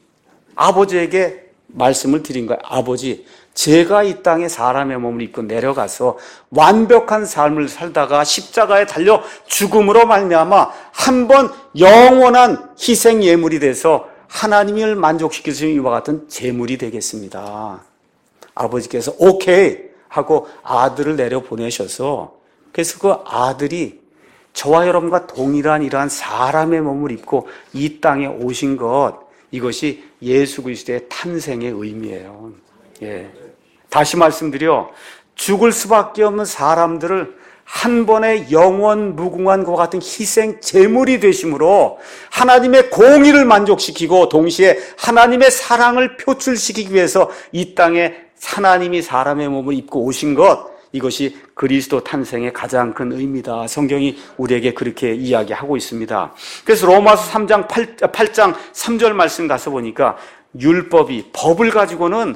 아버지에게 말씀을 드린 거예요. 아버지, 제가 이 땅에 사람의 몸을 입고 내려가서 완벽한 삶을 살다가 십자가에 달려 죽음으로 말미암아 한 번 영원한 희생 예물이 돼서 하나님을 만족시킬 수 있는 이와 같은 제물이 되겠습니다. 아버지께서 오케이 하고 아들을 내려보내셔서 그래서 그 아들이 저와 여러분과 동일한 이러한 사람의 몸을 입고 이 땅에 오신 것, 이것이 예수 그리스도의 탄생의 의미예요. 예. 다시 말씀드려 죽을 수밖에 없는 사람들을 한 번의 영원 무궁한 것 같은 희생 제물이 되심으로 하나님의 공의를 만족시키고 동시에 하나님의 사랑을 표출시키기 위해서 이 땅에 하나님이 사람의 몸을 입고 오신 것, 이것이 그리스도 탄생의 가장 큰 의미다. 성경이 우리에게 그렇게 이야기하고 있습니다. 그래서 로마서 삼 장 팔 장 삼 절 말씀 가서 보니까 율법이, 법을 가지고는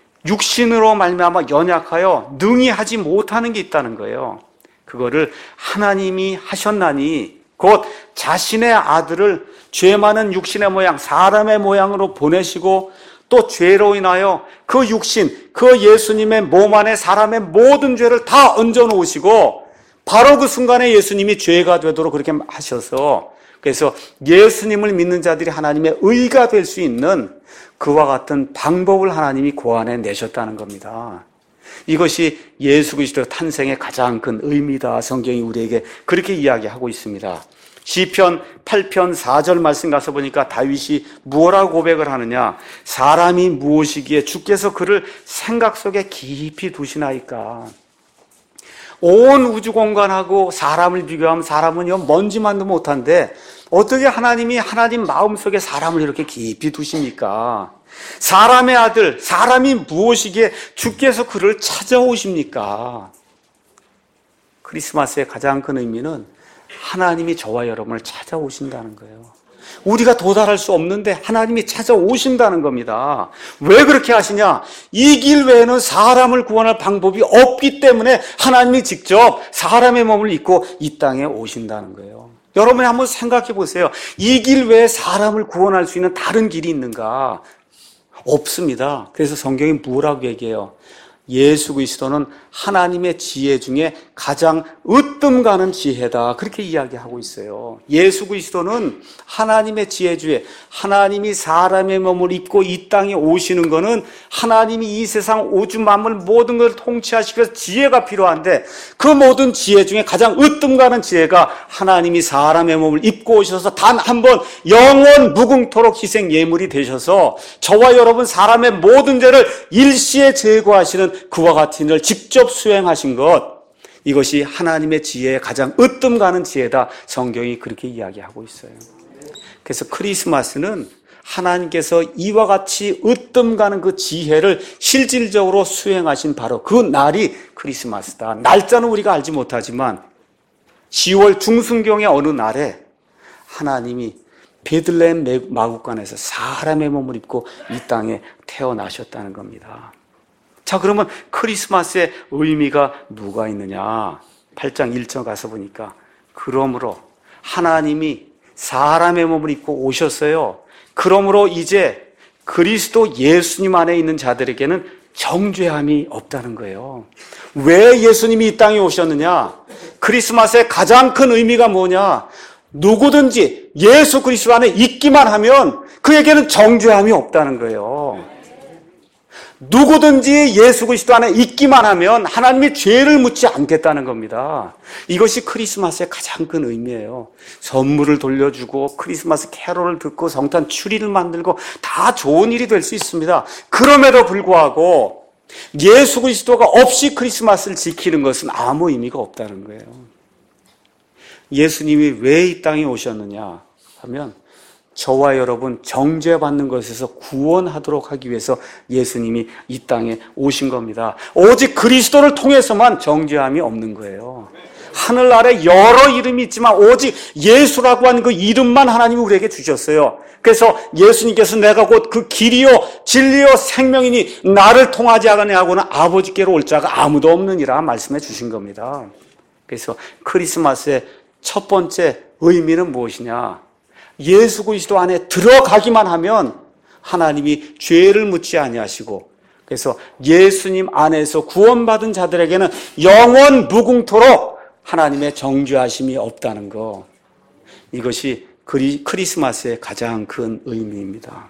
육신으로 말미암아 연약하여 능히 하지 못하는 게 있다는 거예요. 그거를 하나님이 하셨나니 곧 자신의 아들을 죄 많은 육신의 모양, 사람의 모양으로 보내시고 또 죄로 인하여 그 육신, 그 예수님의 몸 안에 사람의 모든 죄를 다 얹어 놓으시고 바로 그 순간에 예수님이 죄가 되도록 그렇게 하셔서 그래서 예수님을 믿는 자들이 하나님의 의가 될 수 있는 그와 같은 방법을 하나님이 고안해 내셨다는 겁니다. 이것이 예수 그리스도의 탄생의 가장 큰 의미다. 성경이 우리에게 그렇게 이야기하고 있습니다. 시편 팔 편 사 절 말씀 가서 보니까 다윗이 무엇라고 고백을 하느냐? 사람이 무엇이기에 주께서 그를 생각 속에 깊이 두시나이까. 온 우주 공간하고 사람을 비교하면 사람은 먼지만도 못한데 어떻게 하나님이 하나님 마음속에 사람을 이렇게 깊이 두십니까? 사람의 아들, 사람이 무엇이기에 주께서 그를 찾아오십니까? 크리스마스의 가장 큰 의미는 하나님이 저와 여러분을 찾아오신다는 거예요. 우리가 도달할 수 없는데 하나님이 찾아오신다는 겁니다. 왜 그렇게 하시냐? 이 길 외에는 사람을 구원할 방법이 없기 때문에 하나님이 직접 사람의 몸을 입고 이 땅에 오신다는 거예요. 여러분이 한번 생각해 보세요. 이 길 외에 사람을 구원할 수 있는 다른 길이 있는가? 없습니다. 그래서 성경이 뭐라고 얘기해요? 예수 그리스도는 하나님의 지혜 중에 가장 으뜸 가는 지혜다. 그렇게 이야기하고 있어요. 예수 그리스도는 하나님의 지혜 중에 하나님이 사람의 몸을 입고 이 땅에 오시는 것은 하나님이 이 세상 우주 만물 모든 걸 통치하시기 위해서 지혜가 필요한데 그 모든 지혜 중에 가장 으뜸 가는 지혜가 하나님이 사람의 몸을 입고 오셔서 단 한 번 영원 무궁토록 희생 예물이 되셔서 저와 여러분 사람의 모든 죄를 일시에 제거하시는 그와 같은 일을 직접 수행하신 것, 이것이 하나님의 지혜의 가장 으뜸 가는 지혜다. 성경이 그렇게 이야기하고 있어요. 그래서 크리스마스는 하나님께서 이와 같이 으뜸가는 그 지혜를 실질적으로 수행하신 바로 그 날이 크리스마스다. 날짜는 우리가 알지 못하지만 시월 중순경의 어느 날에 하나님이 베들레헴 마구간에서 사람의 몸을 입고 이 땅에 태어나셨다는 겁니다. 자, 그러면 크리스마스의 의미가 뭐가 있느냐? 팔 장 일 절 가서 보니까 그러므로 하나님이 사람의 몸을 입고 오셨어요. 그러므로 이제 그리스도 예수님 안에 있는 자들에게는 정죄함이 없다는 거예요. 왜 예수님이 이 땅에 오셨느냐? 크리스마스의 가장 큰 의미가 뭐냐? 누구든지 예수 그리스도 안에 있기만 하면 그에게는 정죄함이 없다는 거예요. 누구든지 예수 그리스도 안에 있기만 하면 하나님이 죄를 묻지 않겠다는 겁니다. 이것이 크리스마스의 가장 큰 의미예요. 선물을 돌려주고 크리스마스 캐롤을 듣고 성탄 추리를 만들고 다 좋은 일이 될 수 있습니다. 그럼에도 불구하고 예수 그리스도가 없이 크리스마스를 지키는 것은 아무 의미가 없다는 거예요. 예수님이 왜 이 땅에 오셨느냐 하면 저와 여러분 정죄받는 것에서 구원하도록 하기 위해서 예수님이 이 땅에 오신 겁니다. 오직 그리스도를 통해서만 정죄함이 없는 거예요. 하늘 아래 여러 이름이 있지만 오직 예수라고 하는 그 이름만 하나님이 우리에게 주셨어요. 그래서 예수님께서 내가 곧 그 길이요 진리요 생명이니 나를 통하지 아니하고는 아버지께로 올 자가 아무도 없느니라 말씀해 주신 겁니다. 그래서 크리스마스의 첫 번째 의미는 무엇이냐? 예수 그리스도 안에 들어가기만 하면 하나님이 죄를 묻지 아니하시고 그래서 예수님 안에서 구원받은 자들에게는 영원 무궁토록 하나님의 정죄하심이 없다는 거. 이것이 그리, 크리스마스의 가장 큰 의미입니다.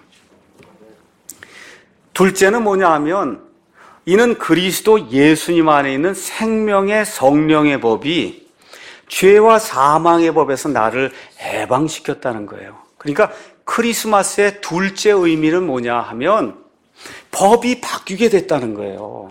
둘째는 뭐냐 하면 이는 그리스도 예수님 안에 있는 생명의 성령의 법이 죄와 사망의 법에서 나를 해방시켰다는 거예요. 그러니까 크리스마스의 둘째 의미는 뭐냐 하면 법이 바뀌게 됐다는 거예요.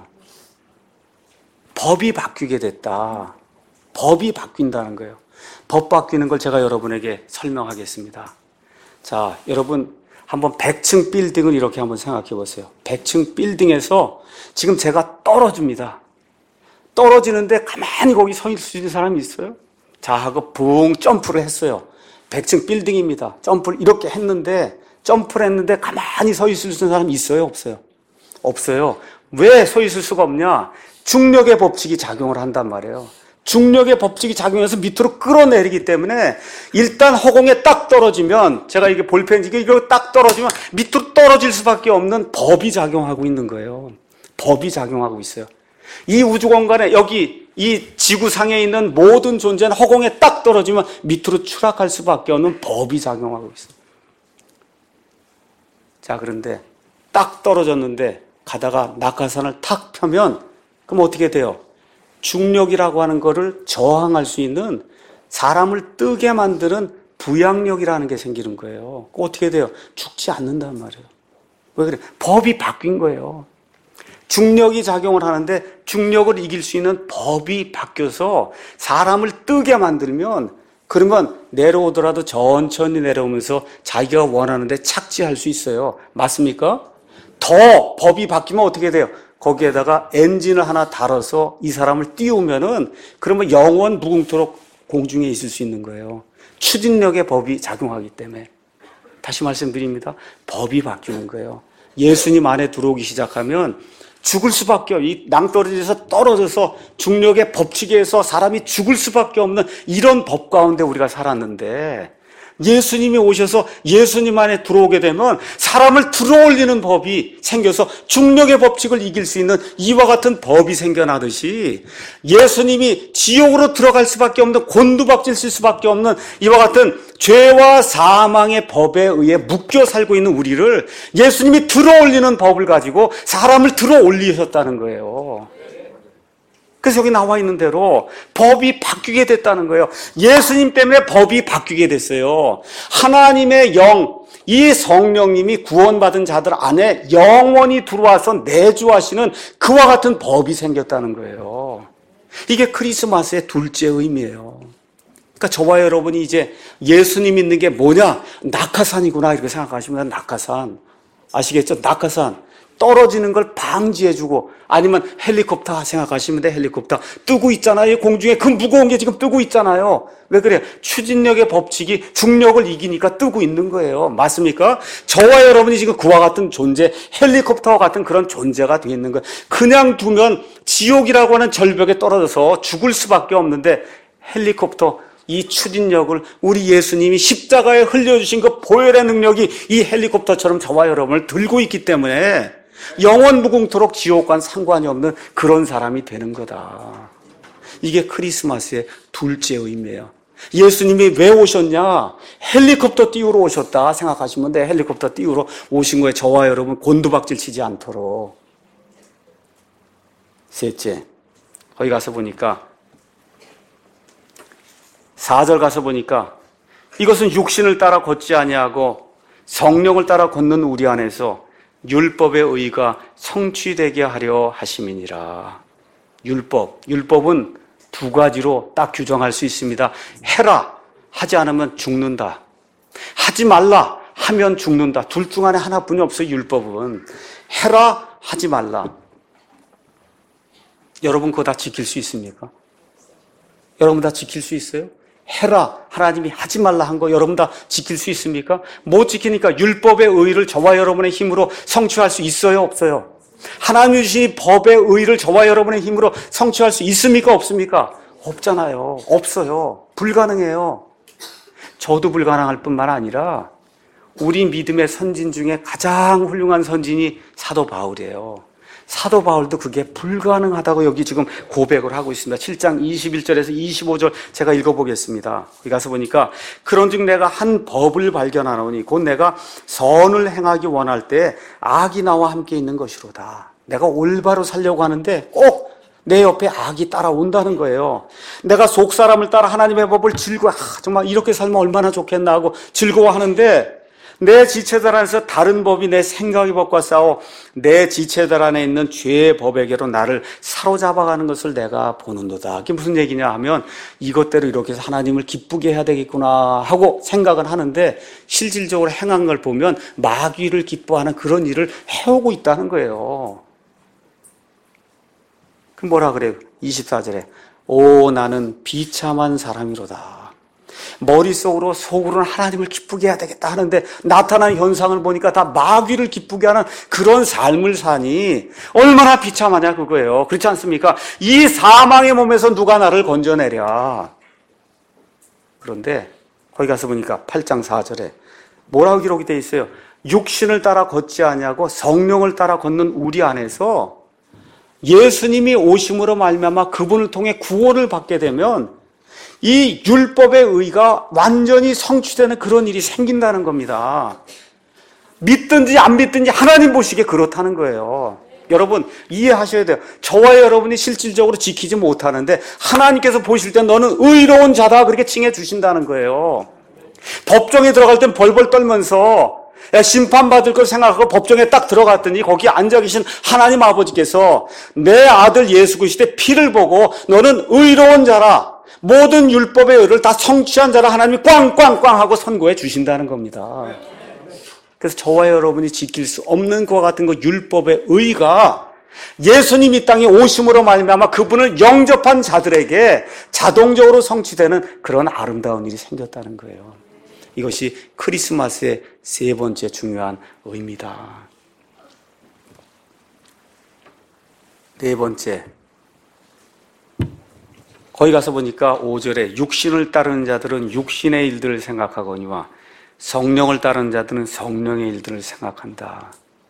법이 바뀌게 됐다. 법이 바뀐다는 거예요. 법 바뀌는 걸 제가 여러분에게 설명하겠습니다. 자, 여러분 한번 백 층 빌딩을 이렇게 한번 생각해 보세요. 백 층 빌딩에서 지금 제가 떨어집니다. 떨어지는데 가만히 거기 서 있을 수 있는 사람이 있어요? 자 하고 붕 점프를 했어요. 백 층 빌딩입니다. 점프를 이렇게 했는데 점프를 했는데 가만히 서 있을 수 있는 사람이 있어요? 없어요? 없어요. 왜 서 있을 수가 없냐? 중력의 법칙이 작용을 한단 말이에요. 중력의 법칙이 작용해서 밑으로 끌어내리기 때문에 일단 허공에 딱 떨어지면 제가 이게 볼펜 이게 이거 딱 떨어지면 밑으로 떨어질 수밖에 없는 법이 작용하고 있는 거예요. 법이 작용하고 있어요. 이 우주 공간에 여기 이 지구상에 있는 모든 존재는 허공에 딱 떨어지면 밑으로 추락할 수밖에 없는 법이 작용하고 있어요. 자, 그런데 딱 떨어졌는데 가다가 낙하산을 탁 펴면 그럼 어떻게 돼요? 중력이라고 하는 거를 저항할 수 있는 사람을 뜨게 만드는 부양력이라는 게 생기는 거예요. 그거 어떻게 돼요? 죽지 않는단 말이에요. 왜 그래? 법이 바뀐 거예요. 중력이 작용을 하는데 중력을 이길 수 있는 법이 바뀌어서 사람을 뜨게 만들면 그러면 내려오더라도 천천히 내려오면서 자기가 원하는 데 착지할 수 있어요. 맞습니까? 더 법이 바뀌면 어떻게 돼요? 거기에다가 엔진을 하나 달아서 이 사람을 띄우면은 그러면 영원 무궁토록 공중에 있을 수 있는 거예요. 추진력의 법이 작용하기 때문에. 다시 말씀드립니다. 법이 바뀌는 거예요. 예수님 안에 들어오기 시작하면 죽을 수밖에 없어요. 이 낭떠러지에서 떨어져서 중력의 법칙에 의해서 사람이 죽을 수밖에 없는 이런 법 가운데 우리가 살았는데 예수님이 오셔서 예수님 안에 들어오게 되면 사람을 들어올리는 법이 생겨서 중력의 법칙을 이길 수 있는 이와 같은 법이 생겨나듯이 예수님이 지옥으로 들어갈 수밖에 없는 곤두박질 쓸 수밖에 없는 이와 같은 죄와 사망의 법에 의해 묶여 살고 있는 우리를 예수님이 들어올리는 법을 가지고 사람을 들어올리셨다는 거예요. 그래서 여기 나와 있는 대로 법이 바뀌게 됐다는 거예요. 예수님 때문에 법이 바뀌게 됐어요. 하나님의 영, 이 성령님이 구원받은 자들 안에 영원히 들어와서 내주하시는 그와 같은 법이 생겼다는 거예요. 이게 크리스마스의 둘째 의미예요. 그러니까 그러니까 저와 여러분이 이제 예수님 믿는 게 뭐냐? 낙하산이구나 이렇게 생각하시면 낙하산. 아시겠죠? 낙하산. 떨어지는 걸 방지해주고, 아니면 헬리콥터 생각하시면 돼. 헬리콥터 뜨고 있잖아요. 공중에 그 무거운 게 지금 뜨고 있잖아요. 왜 그래? 추진력의 법칙이 중력을 이기니까 뜨고 있는 거예요. 맞습니까? 저와 여러분이 지금 그와 같은 존재, 헬리콥터와 같은 그런 존재가 되어 있는 거예요. 그냥 두면 지옥이라고 하는 절벽에 떨어져서 죽을 수밖에 없는데, 헬리콥터 이 추진력을 우리 예수님이 십자가에 흘려주신 그 보혈의 능력이 이 헬리콥터처럼 저와 여러분을 들고 있기 때문에 영원 무궁토록 지옥과는 상관이 없는 그런 사람이 되는 거다. 이게 크리스마스의 둘째 의미예요. 예수님이 왜 오셨냐? 헬리콥터 띄우러 오셨다 생각하시면 돼. 헬리콥터 띄우러 오신 거예요. 저와 여러분 곤두박질 치지 않도록. 셋째, 거기 가서 보니까 사 절 가서 보니까 이것은 육신을 따라 걷지 아니하고 성령을 따라 걷는 우리 안에서 율법의 의가 성취되게 하려 하심이니라. 율법, 율법은 두 가지로 딱 규정할 수 있습니다. 해라, 하지 않으면 죽는다. 하지 말라, 하면 죽는다. 둘 중 안에 하나뿐이 없어요. 율법은. 해라, 하지 말라. 여러분 그거 다 지킬 수 있습니까? 여러분 다 지킬 수 있어요? 해라, 하나님이 하지 말라 한 거 여러분 다 지킬 수 있습니까? 못 지키니까 율법의 의를 저와 여러분의 힘으로 성취할 수 있어요, 없어요? 하나님이 주신 법의 의를 저와 여러분의 힘으로 성취할 수 있습니까, 없습니까? 없잖아요. 없어요. 불가능해요. 저도 불가능할 뿐만 아니라 우리 믿음의 선진 중에 가장 훌륭한 선진이 사도 바울이에요. 사도 바울도 그게 불가능하다고 여기 지금 고백을 하고 있습니다. 칠 장 이십일 절에서 이십오 절 제가 읽어보겠습니다. 거기 가서 보니까 그런즉 내가 한 법을 발견하노니 곧 내가 선을 행하기 원할 때 악이 나와 함께 있는 것이로다. 내가 올바로 살려고 하는데 꼭 내 옆에 악이 따라온다는 거예요. 내가 속 사람을 따라 하나님의 법을 즐거워, 아, 정말 이렇게 살면 얼마나 좋겠나 하고 즐거워하는데 내 지체들 안에서 다른 법이 내 생각의 법과 싸워 내 지체들 안에 있는 죄의 법에게로 나를 사로잡아가는 것을 내가 보는도다. 그게 무슨 얘기냐 하면 이것대로 이렇게 해서 하나님을 기쁘게 해야 되겠구나 하고 생각은 하는데 실질적으로 행한 걸 보면 마귀를 기뻐하는 그런 일을 해오고 있다는 거예요. 그 뭐라 그래요? 이십사 절에 오 나는 비참한 사람이로다. 머릿속으로 속으로는 하나님을 기쁘게 해야 되겠다 하는데 나타나는 현상을 보니까 다 마귀를 기쁘게 하는 그런 삶을 사니 얼마나 비참하냐 그거예요. 그렇지 않습니까? 이 사망의 몸에서 누가 나를 건져내랴. 그런데 거기 가서 보니까 팔 장 사 절에 뭐라고 기록이 되어 있어요? 육신을 따라 걷지 아니하고 성령을 따라 걷는 우리 안에서 예수님이 오심으로 말미암아 그분을 통해 구원을 받게 되면 이 율법의 의가 완전히 성취되는 그런 일이 생긴다는 겁니다. 믿든지 안 믿든지 하나님 보시기에 그렇다는 거예요. 여러분 이해하셔야 돼요. 저와 여러분이 실질적으로 지키지 못하는데 하나님께서 보실 때 너는 의로운 자다 그렇게 칭해 주신다는 거예요. 법정에 들어갈 땐 벌벌 떨면서 심판받을 걸 생각하고 법정에 딱 들어갔더니 거기 앉아 계신 하나님 아버지께서 내 아들 예수 그리스도의 피를 보고 너는 의로운 자라, 모든 율법의 의를 다 성취한 자라 하나님이 꽝꽝꽝 하고 선고해 주신다는 겁니다. 그래서 저와 여러분이 지킬 수 없는 그와 같은 그 율법의 의가 예수님 이 땅에 오심으로 말미암아 그분을 영접한 자들에게 자동적으로 성취되는 그런 아름다운 일이 생겼다는 거예요. 이것이 크리스마스의 세 번째 중요한 의미다. 네 번째, 거기 가서 보니까 오 절에 육신을 따르는 자들은 육신의 일들을 생각하거니와 성령을 따르는 자들은 성령의 일들을 생각한다.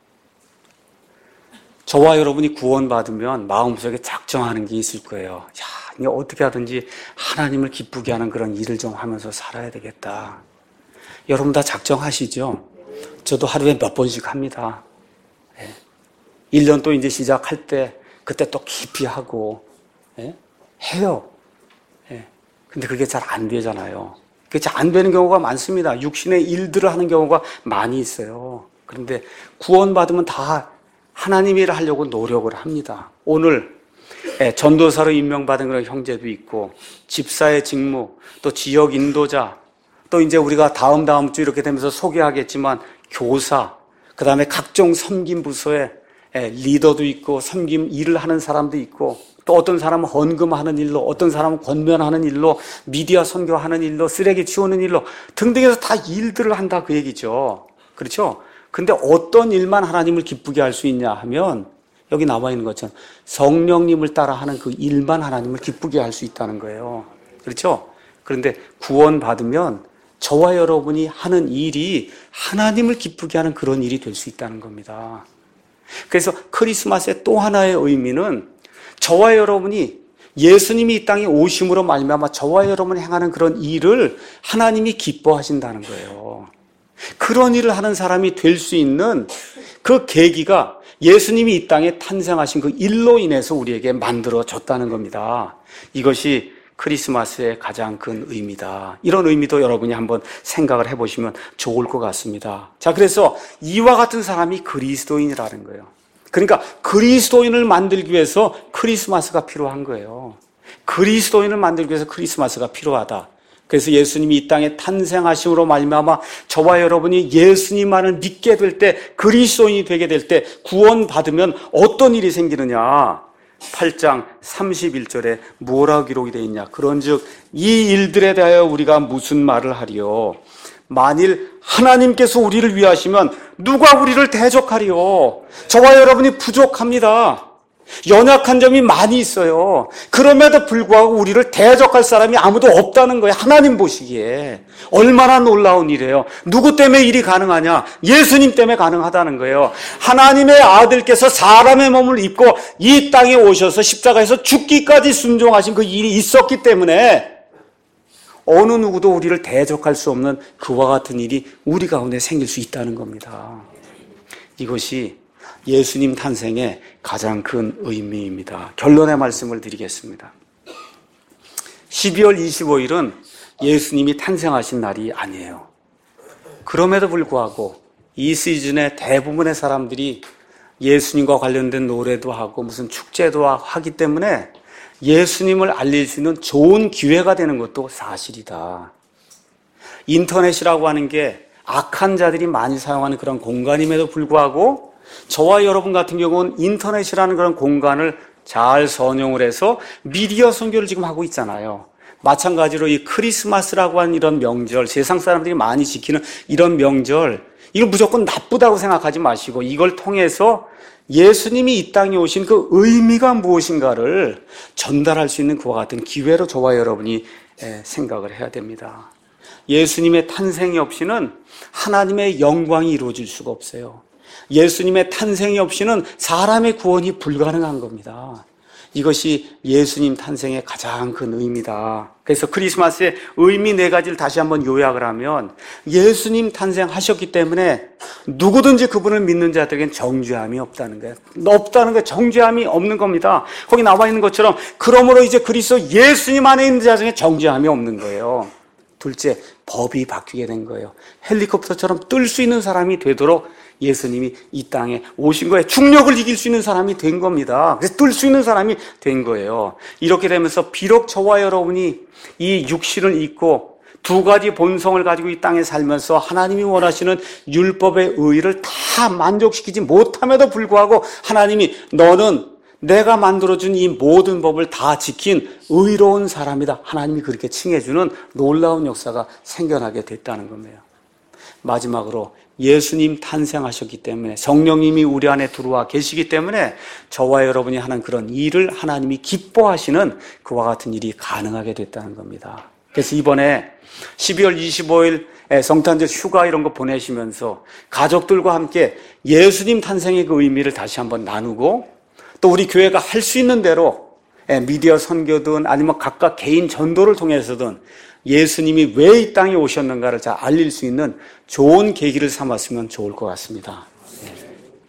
저와 여러분이 구원받으면 마음속에 작정하는 게 있을 거예요. 야, 이게 어떻게 하든지 하나님을 기쁘게 하는 그런 일을 좀 하면서 살아야 되겠다. 여러분 다 작정하시죠? 저도 하루에 몇 번씩 합니다. 예. 일 년 또 이제 시작할 때 그때 또 깊이 하고 예? 해요. 예. 근데 그게 잘 안 되잖아요. 그게 잘 안 되는 경우가 많습니다. 육신의 일들을 하는 경우가 많이 있어요. 그런데 구원받으면 다 하나님 일을 하려고 노력을 합니다. 오늘 전도사로 임명받은 그런 형제도 있고, 집사의 직무, 또 지역 인도자, 또 이제 우리가 다음 다음 주 이렇게 되면서 소개하겠지만 교사, 그 다음에 각종 섬김 부서에 리더도 있고 섬김 일을 하는 사람도 있고, 또 어떤 사람은 헌금하는 일로, 어떤 사람은 권면하는 일로, 미디어 선교하는 일로, 쓰레기 치우는 일로 등등해서 다 일들을 한다 그 얘기죠. 그렇죠? 근데 어떤 일만 하나님을 기쁘게 할 수 있냐 하면 여기 나와 있는 것처럼 성령님을 따라 하는 그 일만 하나님을 기쁘게 할 수 있다는 거예요. 그렇죠? 그런데 구원받으면 저와 여러분이 하는 일이 하나님을 기쁘게 하는 그런 일이 될 수 있다는 겁니다. 그래서 크리스마스의 또 하나의 의미는 저와 여러분이 예수님이 이 땅에 오심으로 말미암아 저와 여러분이 행하는 그런 일을 하나님이 기뻐하신다는 거예요. 그런 일을 하는 사람이 될 수 있는 그 계기가 예수님이 이 땅에 탄생하신 그 일로 인해서 우리에게 만들어졌다는 겁니다. 이것이 크리스마스의 가장 큰 의미다. 이런 의미도 여러분이 한번 생각을 해보시면 좋을 것 같습니다. 자, 그래서 이와 같은 사람이 그리스도인이라는 거예요. 그러니까 그리스도인을 만들기 위해서 크리스마스가 필요한 거예요. 그리스도인을 만들기 위해서 크리스마스가 필요하다. 그래서 예수님이 이 땅에 탄생하심으로 말미암아 저와 여러분이 예수님만을 믿게 될 때, 그리스도인이 되게 될 때 구원받으면 어떤 일이 생기느냐. 팔 장 삼십일 절에 뭐라고 기록이 되어 있냐. 그런즉 이 일들에 대하여 우리가 무슨 말을 하리요. 만일 하나님께서 우리를 위하시면 누가 우리를 대적하리요. 저와 여러분이 부족합니다. 연약한 점이 많이 있어요. 그럼에도 불구하고 우리를 대적할 사람이 아무도 없다는 거예요. 하나님 보시기에. 얼마나 놀라운 일이에요. 누구 때문에 일이 가능하냐? 예수님 때문에 가능하다는 거예요. 하나님의 아들께서 사람의 몸을 입고 이 땅에 오셔서 십자가에서 죽기까지 순종하신 그 일이 있었기 때문에 어느 누구도 우리를 대적할 수 없는 그와 같은 일이 우리 가운데 생길 수 있다는 겁니다. 이것이 예수님 탄생의 가장 큰 의미입니다. 결론의 말씀을 드리겠습니다. 십이월 이십오일은 예수님이 탄생하신 날이 아니에요. 그럼에도 불구하고 이 시즌에 대부분의 사람들이 예수님과 관련된 노래도 하고 무슨 축제도 하기 때문에 예수님을 알릴 수 있는 좋은 기회가 되는 것도 사실이다. 인터넷이라고 하는 게 악한 자들이 많이 사용하는 그런 공간임에도 불구하고 저와 여러분 같은 경우는 인터넷이라는 그런 공간을 잘 선용을 해서 미디어 선교를 지금 하고 있잖아요. 마찬가지로 이 크리스마스라고 하는 이런 명절, 세상 사람들이 많이 지키는 이런 명절, 이걸 무조건 나쁘다고 생각하지 마시고 이걸 통해서 예수님이 이 땅에 오신 그 의미가 무엇인가를 전달할 수 있는 그와 같은 기회로 저와 여러분이 생각을 해야 됩니다. 예수님의 탄생이 없이는 하나님의 영광이 이루어질 수가 없어요. 예수님의 탄생이 없이는 사람의 구원이 불가능한 겁니다. 이것이 예수님 탄생의 가장 큰 의미다. 그래서 크리스마스의 의미 네 가지를 다시 한번 요약을 하면 예수님 탄생하셨기 때문에 누구든지 그분을 믿는 자들에겐 정죄함이 없다는 거예요. 없다는 거예요. 정죄함이 없는 겁니다. 거기 나와 있는 것처럼 그러므로 이제 그리스도 예수님 안에 있는 자 중에 정죄함이 없는 거예요. 둘째, 법이 바뀌게 된 거예요. 헬리콥터처럼 뜰 수 있는 사람이 되도록 예수님이 이 땅에 오신 거예요. 중력을 이길 수 있는 사람이 된 겁니다. 그래서 뜰 수 있는 사람이 된 거예요. 이렇게 되면서 비록 저와 여러분이 이 육신을 입고 두 가지 본성을 가지고 이 땅에 살면서 하나님이 원하시는 율법의 의의를 다 만족시키지 못함에도 불구하고 하나님이 너는 내가 만들어준 이 모든 법을 다 지킨 의로운 사람이다. 하나님이 그렇게 칭해주는 놀라운 역사가 생겨나게 됐다는 겁니다. 마지막으로 예수님 탄생하셨기 때문에 성령님이 우리 안에 들어와 계시기 때문에 저와 여러분이 하는 그런 일을 하나님이 기뻐하시는 그와 같은 일이 가능하게 됐다는 겁니다. 그래서 이번에 십이월 이십오일 성탄절 휴가 이런 거 보내시면서 가족들과 함께 예수님 탄생의 그 의미를 다시 한번 나누고 또 우리 교회가 할 수 있는 대로 미디어 선교든 아니면 각각 개인 전도를 통해서든 예수님이 왜 이 땅에 오셨는가를 잘 알릴 수 있는 좋은 계기를 삼았으면 좋을 것 같습니다.